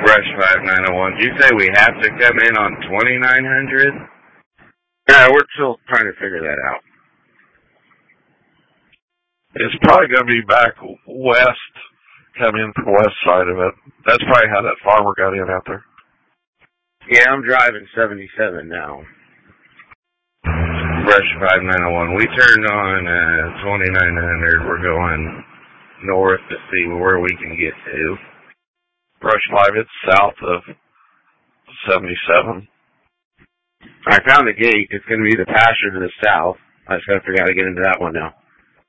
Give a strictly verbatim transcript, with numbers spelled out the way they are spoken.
Brush five nine oh one. Did you say we have to come in on twenty-nine hundred? Yeah, we're still trying to figure that out. It's probably going to be back west, come in from the west side of it. That's probably how that farmer got in out there. Yeah, I'm driving seventy-seven now. Brush five nine oh one. We turned on uh, twenty-nine hundred. We're going north to see where we can get to. Brush five, it's south of seventy-seven. I found the gate. It's going to be the pasture to the south. I just got to figure out how to get into that one now.